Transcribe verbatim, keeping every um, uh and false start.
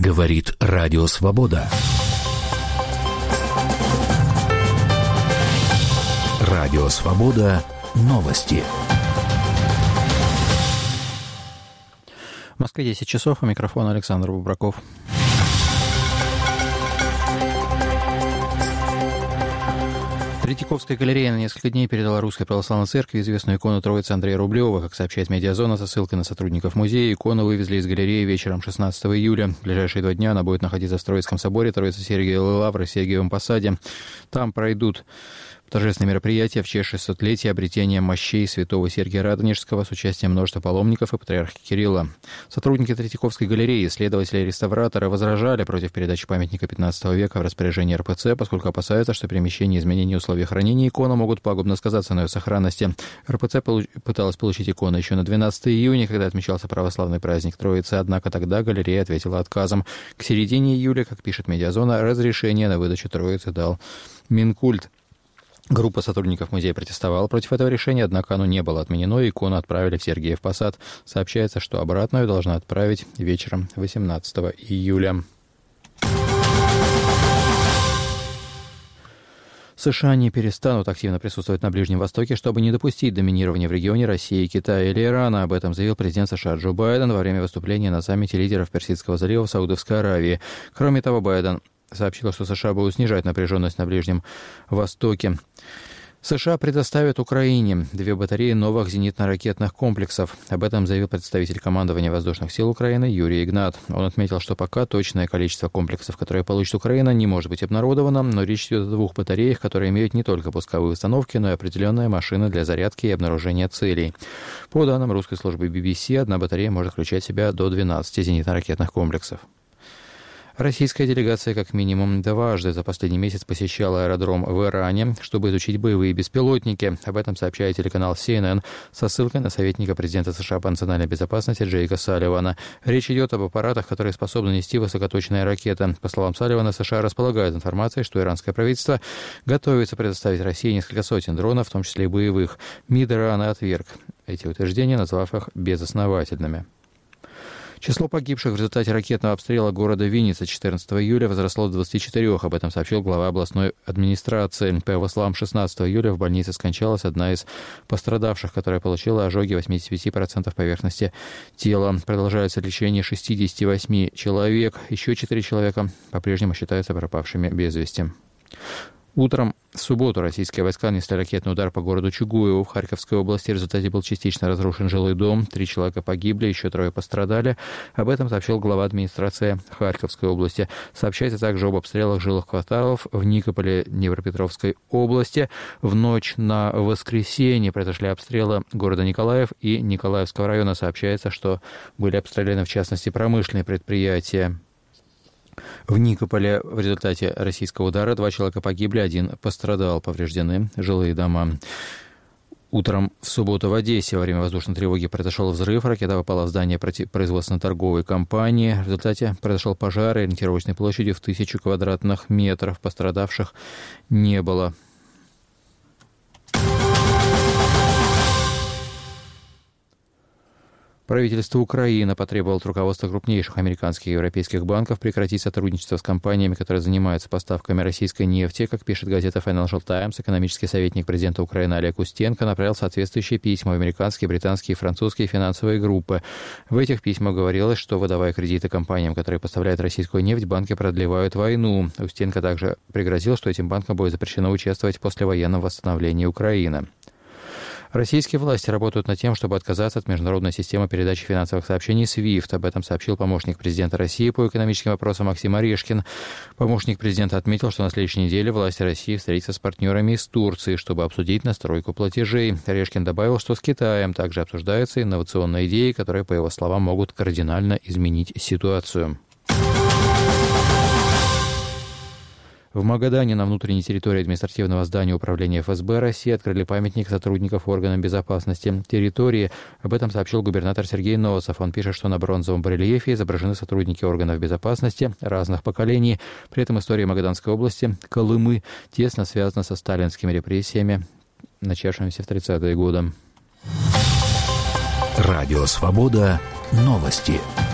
Говорит Радио Свобода. Радио Свобода. Новости. В Москве десять часов, у микрофона Александр Бубраков. Третьяковская галерея на несколько дней передала Русской Православной Церкви известную икону Троицы Андрея Рублева. Как сообщает Медиазона со ссылкой на сотрудников музея, икону вывезли из галереи вечером шестнадцатого июля. В ближайшие два дня она будет находиться в Троицком соборе Троицы Сергиевой Лавры в Сергиевом Посаде. Там пройдут торжественные мероприятия в честь шестисотлетия обретения мощей святого Сергия Радонежского с участием множества паломников и патриарха Кирилла. Сотрудники Третьяковской галереи, исследователи и реставраторы возражали против передачи памятника пятнадцатого века в распоряжение эр пэ цэ, поскольку опасаются, что перемещение и изменение условий хранения иконы могут пагубно сказаться на ее сохранности. эр пэ цэ получ... пыталась получить икону еще на двенадцатого июня, когда отмечался православный праздник Троицы, однако тогда галерея ответила отказом. К середине июля, как пишет Медиазона, разрешение на выдачу Троицы дал Минкульт. Группа сотрудников музея протестовала против этого решения, однако оно не было отменено, и икону отправили в Сергиев Посад. Сообщается, что обратно ее должна отправить вечером восемнадцатого июля. США не перестанут активно присутствовать на Ближнем Востоке, чтобы не допустить доминирования в регионе России, Китая или Ирана. Об этом заявил президент США Джо Байден во время выступления на саммите лидеров Персидского залива в Саудовской Аравии. Кроме того, Байден сообщила, что США будут снижать напряженность на Ближнем Востоке. США предоставят Украине две батареи новых зенитно-ракетных комплексов. Об этом заявил представитель командования воздушных сил Украины Юрий Игнат. Он отметил, что пока точное количество комплексов, которые получит Украина, не может быть обнародовано, но речь идет о двух батареях, которые имеют не только пусковые установки, но и определенные машины для зарядки и обнаружения целей. По данным русской службы би би си, одна батарея может включать в себя до двенадцати зенитно-ракетных комплексов. Российская делегация как минимум дважды за последний месяц посещала аэродром в Иране, чтобы изучить боевые беспилотники. Об этом сообщает телеканал си эн эн со ссылкой на советника президента США по национальной безопасности Джейка Салливана. Речь идет об аппаратах, которые способны нести высокоточные ракеты. По словам Салливана, США располагают информацией, что иранское правительство готовится предоставить России несколько сотен дронов, в том числе и боевых. МИД Ирана отверг эти утверждения, назвав их безосновательными. Число погибших в результате ракетного обстрела города Винница четырнадцатого июля возросло до двадцати четырёх. Об этом сообщил глава областной администрации. По его словам, шестнадцатого июля в больнице скончалась одна из пострадавших, которая получила ожоги восемьдесят пять процентов поверхности тела. Продолжается лечение шестидесяти восьми человек. Еще четыре человека по-прежнему считаются пропавшими без вести. Утром в субботу российские войска нанесли ракетный удар по городу Чугуеву в Харьковской области. В результате был частично разрушен жилой дом. Три человека погибли, еще трое пострадали. Об этом сообщил глава администрации Харьковской области. Сообщается также об обстрелах жилых кварталов в Никополе Днепропетровской области. В ночь на воскресенье произошли обстрелы города Николаев и Николаевского района. Сообщается, что были обстреляны, в частности, промышленные предприятия. В Никополе в результате российского удара два человека погибли, один пострадал, повреждены жилые дома. Утром в субботу в Одессе во время воздушной тревоги произошел взрыв. Ракета попала в здание производственно-торговой компании. В результате произошел пожар ориентировочной площадью в тысячу квадратных метров. Пострадавших не было. Правительство Украины потребовало от руководства крупнейших американских и европейских банков прекратить сотрудничество с компаниями, которые занимаются поставками российской нефти. Как пишет газета Financial Times, экономический советник президента Украины Олег Устенко направил соответствующие письма в американские, британские и французские финансовые группы. В этих письмах говорилось, что, выдавая кредиты компаниям, которые поставляют российскую нефть, банки продлевают войну. Устенко также пригрозил, что этим банкам будет запрещено участвовать в послевоенном восстановлении Украины. Российские власти работают над тем, чтобы отказаться от международной системы передачи финансовых сообщений свифт. Об этом сообщил помощник президента России по экономическим вопросам Максим Орешкин. Помощник президента отметил, что на следующей неделе власти России встретятся с партнерами из Турции, чтобы обсудить настройку платежей. Орешкин добавил, что с Китаем также обсуждаются инновационные идеи, которые, по его словам, могут кардинально изменить ситуацию. В Магадане на внутренней территории административного здания Управления эф эс бэ России открыли памятник сотрудников органов безопасности территории. Об этом сообщил губернатор Сергей Носов. Он пишет, что на бронзовом барельефе изображены сотрудники органов безопасности разных поколений. При этом история Магаданской области, Колымы, тесно связана со сталинскими репрессиями, начавшимися в тридцатые годы. Радио «Свобода». Новости.